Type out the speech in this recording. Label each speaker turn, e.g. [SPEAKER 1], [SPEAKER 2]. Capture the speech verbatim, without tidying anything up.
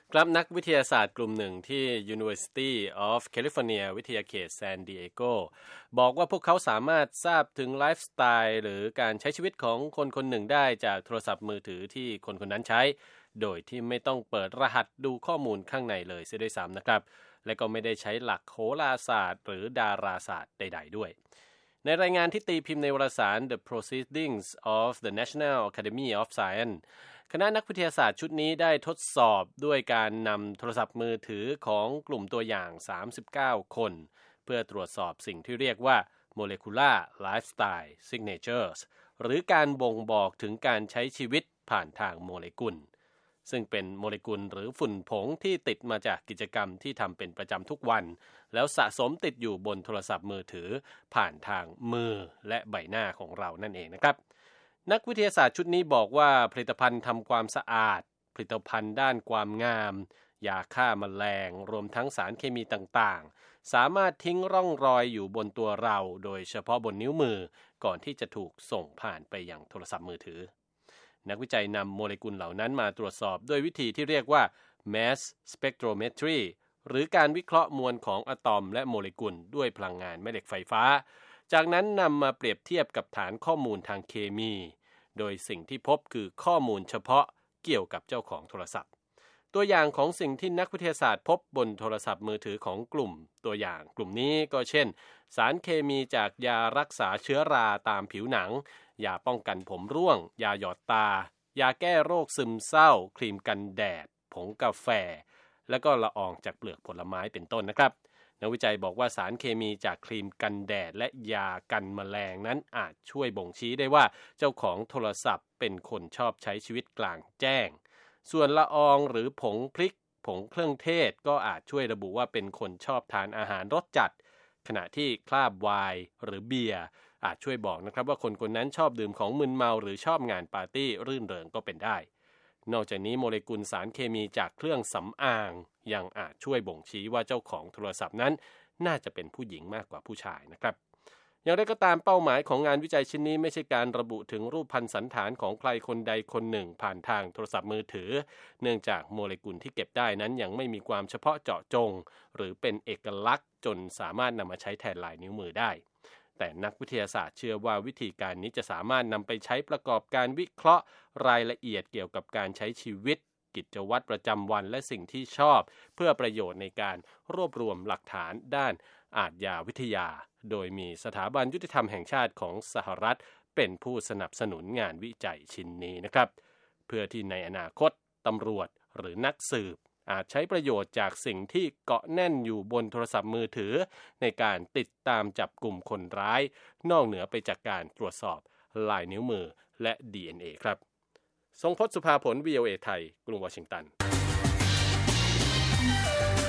[SPEAKER 1] ครับนักวิทยาศาสตร์กลุ่มหนึ่งที่ University of California วิทยาเขตซานดิเอโกบอกว่าพวกเขาสามารถทราบถึงไลฟ์สไตล์หรือการใช้ชีวิตของคนคนหนึ่งได้จากโทรศัพท์มือถือที่คนคนนั้นใช้โดยที่ไม่ต้องเปิดรหัสดูข้อมูลข้างในเลยเสียด้วยซ้ำนะครับและก็ไม่ได้ใช้หลักโหราศาสตร์หรือดาราศาสตร์ใดๆด้วยในรายงานที่ตีพิมพ์ในวารสาร The Proceedings of the National Academy of Science คณะนักวิทยาศาสตร์ชุดนี้ได้ทดสอบด้วยการนำโทรศัพท์มือถือของกลุ่มตัวอย่างสามสิบเก้าคนเพื่อตรวจสอบสิ่งที่เรียกว่า Molecular Lifestyle Signatures หรือการบ่งบอกถึงการใช้ชีวิตผ่านทางโมเลกุลซึ่งเป็นโมเลกุลหรือฝุ่นผงที่ติดมาจากกิจกรรมที่ทำเป็นประจำทุกวันแล้วสะสมติดอยู่บนโทรศัพท์มือถือผ่านทางมือและใบหน้าของเรานั่นเองนะครับนักวิทยาศาสตร์ชุดนี้บอกว่าผลิตภัณฑ์ทำความสะอาดผลิตภัณฑ์ด้านความงามยาฆ่าแมลงรวมทั้งสารเคมีต่างๆสามารถทิ้งร่องรอยอยู่บนตัวเราโดยเฉพาะบนนิ้วมือก่อนที่จะถูกส่งผ่านไปยังโทรศัพท์มือถือนักวิจัยนำโมเลกุลเหล่านั้นมาตรวจสอบด้วยวิธีที่เรียกว่า mass spectrometry หรือการวิเคราะห์มวลของอะตอมและโมเลกุลด้วยพลังงานแม่เหล็กไฟฟ้าจากนั้นนำมาเปรียบเทียบกับฐานข้อมูลทางเคมีโดยสิ่งที่พบคือข้อมูลเฉพาะเกี่ยวกับเจ้าของโทรศัพท์ตัวอย่างของสิ่งที่นักวิทยาศาสตร์พบบนโทรศัพท์มือถือของกลุ่มตัวอย่างกลุ่มนี้ก็เช่นสารเคมีจากยารักษาเชื้อราตามผิวหนังยาป้องกันผมร่วงยาหยอดตายาแก้โรคซึมเศร้าครีมกันแดดผงกาแฟและก็ละอองจากเปลือกผลไม้เป็นต้นนะครับนักวิจัยบอกว่าสารเคมีจากครีมกันแดดและยากันแมลงนั้นอาจช่วยบ่งชี้ได้ว่าเจ้าของโทรศัพท์เป็นคนชอบใช้ชีวิตกลางแจ้งส่วนละอองหรือผงพริกผงเครื่องเทศก็อาจช่วยระบุว่าเป็นคนชอบทานอาหารรสจัดขณะที่คราบไวน์หรือเบียร์อาจช่วยบอกนะครับว่าคนคนนั้นชอบดื่มของมึนเมาหรือชอบงานปาร์ตี้รื่นเริงก็เป็นได้นอกจากนี้โมเลกุลสารเคมีจากเครื่องสำอางยังอาจช่วยบ่งชี้ว่าเจ้าของโทรศัพท์นั้นน่าจะเป็นผู้หญิงมากกว่าผู้ชายนะครับอย่างไรก็ตามเป้าหมายของงานวิจัยชิ้นนี้ไม่ใช่การระบุถึงรูปพรรณสันฐานของใครคนใดคนหนึ่งผ่านทางโทรศัพท์มือถือเนื่องจากโมเลกุลที่เก็บได้นั้นยังไม่มีความเฉพาะเจาะจงหรือเป็นเอกลักษณ์จนสามารถนำมาใช้แทนลายนิ้วมือได้แต่นักวิทยาศาสตร์เชื่อว่าวิธีการนี้จะสามารถนำไปใช้ประกอบการวิเคราะห์รายละเอียดเกี่ยวกับการใช้ชีวิตกิจวัตรประจำวันและสิ่งที่ชอบเพื่อประโยชน์ในการรวบรวมหลักฐานด้านอาชญาวิทยาโดยมีสถาบันยุติธรรมแห่งชาติของสหรัฐเป็นผู้สนับสนุนงานวิจัยชิ้นนี้นะครับเพื่อที่ในอนาคตตำรวจหรือนักสืบอาจใช้ประโยชน์จากสิ่งที่เกาะแน่นอยู่บนโทรศัพท์มือถือในการติดตามจับกลุ่มคนร้ายนอกเหนือไปจากการตรวจสอบลายนิ้วมือและ ดี เอ็น เอ ครับทรงพจน์ สุภาผล วี โอ เอ ไทยกรุงวอชิงตัน